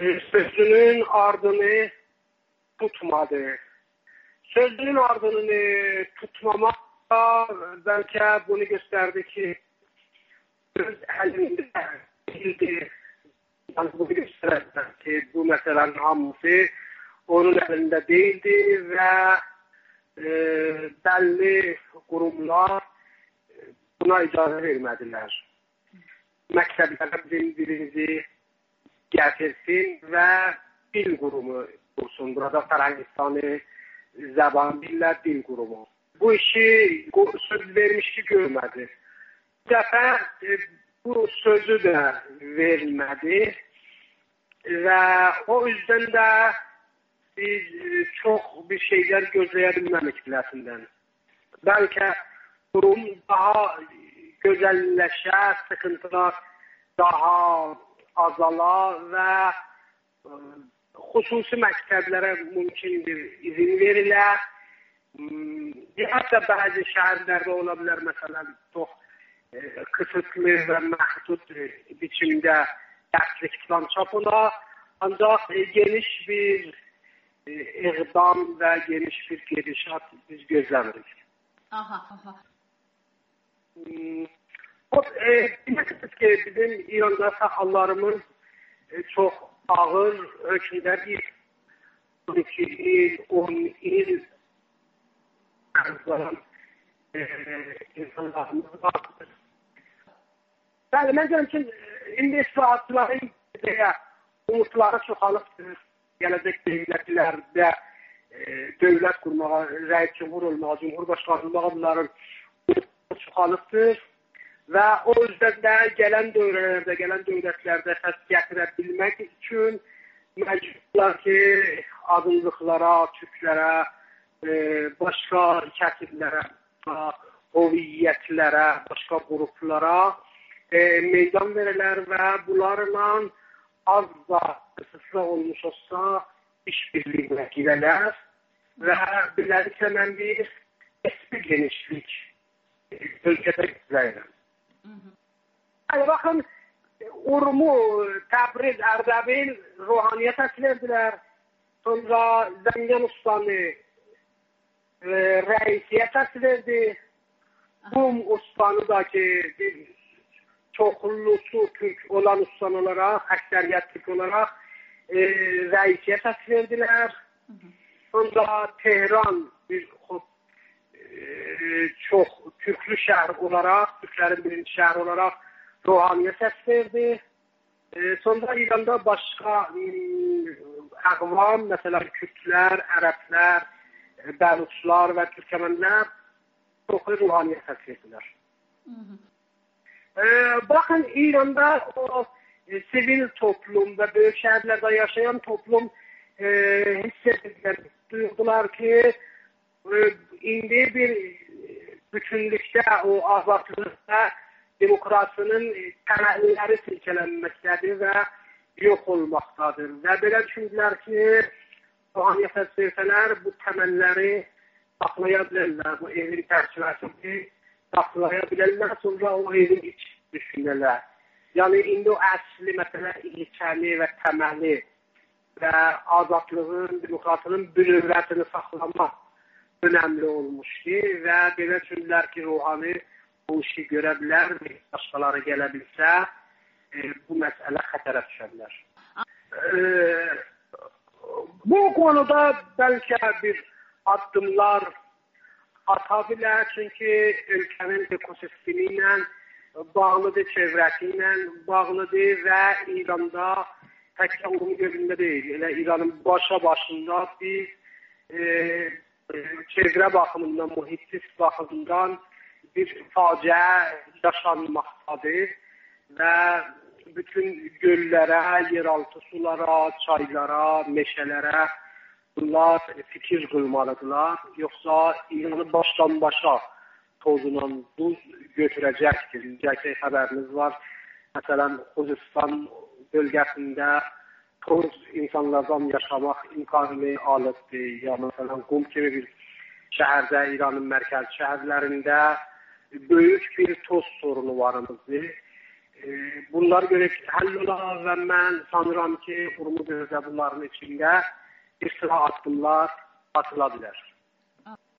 sözünün ardını tutmadı. Sözünün ardını tutmamak da belki bunu gösterdi ki öz elinde değildi. Yani bunu gösterdi ki bu meselenin hamısı onun elinde değildi ve belli kurumlar buna icazə vermədilər. Məktəblərə dilimizi gətirsin və dil qurumu kursun. Burada Fərəngistani Zəban Dillər Dil Qurumu. Bu işi söz vermiş ki görmədi. Bu dəfə bu sözü də vermədi və o yüzden də biz çox bir şeyler gözləyə bilmədik biləsindən. Bəlkə durum daha gözəlləşə, sıkıntılar daha azala və xüsusi məktəblərə mümkündür izin verilə. Hətta bəzi şəhərlərdə ola bilər, məsələn, çox kısıtlı və məhdud biçimdə dərslik plan çapına, ancaq geniş bir iqdam və geniş bir gedişat biz gözləmirik. Aha. Bilirsiniz ki, bizim İranda sakallarımız çox ağır hökmdədir. 12 il, 10 il insanlarımız vardır. Bəli, mən deyirəm ki, indi islahatçıların umutları çoxalıbdır. Gələcək dövlətlərdə dövlət qurmağa, rəis cumhur olmağa, cumhurbaşqanı olmağa bunların çoxalıbdır. Və o yüzden də gələn dövrələrdə, gələn dövlətlərdə səs gətirə bilmək üçün məcburlar ki, azınlıqlara, türklərə, başqa kəsillərə, hoviyyətlərə, başqa qruplara meydan verilər və bunlarla az da qısıtlı olmuş olsa işbirliğine girələr və beləliklə mən bir genişlik ölkədə izləyirəm. Yani bakın, Urmu, Təbriz, Ərdəbil ruhaniyə təsil edilər. Sonra Zəngan Ustanı rəisiyə təsil edildi. Qum Ustanı da ki, çoxlusu Türk olan ustan olaraq, əksəriyyət Türk olaraq rəisiyə təsil edilər. Sonra Tehran bir çox Türklü şəhər olaraq, Türklərin birinci şəhər olaraq ruhaniyə səs verdi. Sonra İranda başqa əqvam, məsələn, Kürtlər, Ərəblər, Bəluçlar və Türkəmənlər çoxu ruhaniyə səs verdilər. Bakın İranda o sivil toplum və böyük şəhərlərdə yaşayan toplum hiss edirlər, duyurdular ki, indi bir bütünlükdə, o azadlıqda demokrasinin təməlləri silkələnməkdədir və yox olmaqdadır. Və belə düşündülər ki, ruhaniyə səs versələr bu təməlləri saxlaya bilərlər, bu evin çərçivəsini saxlaya bilərlər, sonra o evin iç düşünələr. Yəni, indi o əsli məsələ ilkəli və təməli və azadlığın, demokrasının bünövrətini saxlamaq önemli olmuşdur və belə düşündülər ki, ruhani bu işi görə bilər və başqaları gələ bilsə, bu məsələ xətərə düşərlər. Bu konuda bəlkə bir addımlar ata bilər, çünki ölkənin ekosistemi ilə bağlıdır, çevrəsi ilə bağlıdır və İranda təkcə onun gözündə deyil. Elə İranın başında biz çevrə baxımından, mühitsiz baxımından bir faciə yaşanmaqdadır və bütün göllərə, yeraltı sulara, çaylara, meşələrə bunlar fikir qılmalıdırlar. Yoxsa İranı başdan başa tozla buz götürəcəkdir. Gələcək xəbəriniz var. Məsələn, Xuzistan bölgəsində toz insanlardan yaşamaq imkanını alıbdır. Ya məsələn, Qum kimi bir şəhərdə, İranın mərkəzi şəhərlərində böyük bir toz sorunu varımızdır. bunlar görək həll olar və mən sanıram ki, Urmudözdə bunların içində bir sıra addımlar atıla bilər.